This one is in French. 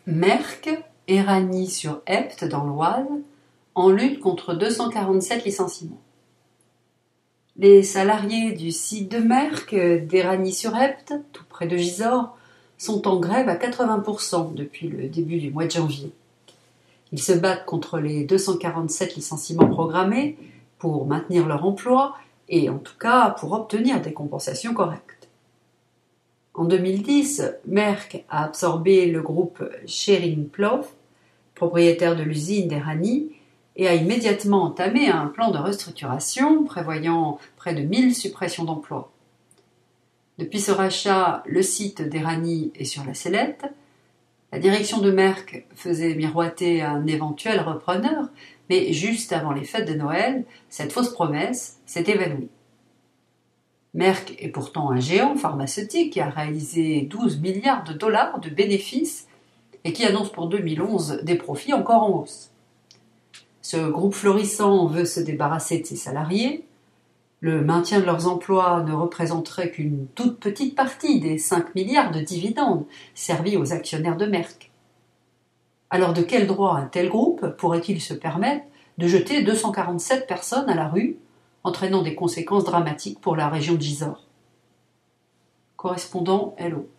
Merck, Éragny-sur-Epte dans l'Oise, en lutte contre 247 licenciements. Les salariés du site de Merck d'Éragny-sur-Epte, tout près de Gisors, sont en grève à 80% depuis le début du mois de janvier. Ils se battent contre les 247 licenciements programmés pour maintenir leur emploi et en tout cas pour obtenir des compensations correctes. En 2010, Merck a absorbé le groupe Schering-Plough, propriétaire de l'usine d'Éragny, et a immédiatement entamé un plan de restructuration prévoyant près de 1000 suppressions d'emplois. Depuis ce rachat, le site d'Éragny est sur la sellette. La direction de Merck faisait miroiter un éventuel repreneur, mais juste avant les fêtes de Noël, cette fausse promesse s'est évanouie. Merck est pourtant un géant pharmaceutique qui a réalisé 12 milliards de dollars de bénéfices et qui annonce pour 2011 des profits encore en hausse. Ce groupe florissant veut se débarrasser de ses salariés. Le maintien de leurs emplois ne représenterait qu'une toute petite partie des 5 milliards de dividendes servis aux actionnaires de Merck. Alors de quel droit un tel groupe pourrait-il se permettre de jeter 247 personnes à la rue, entraînant des conséquences dramatiques pour la région de Gisors? Correspondant Hello.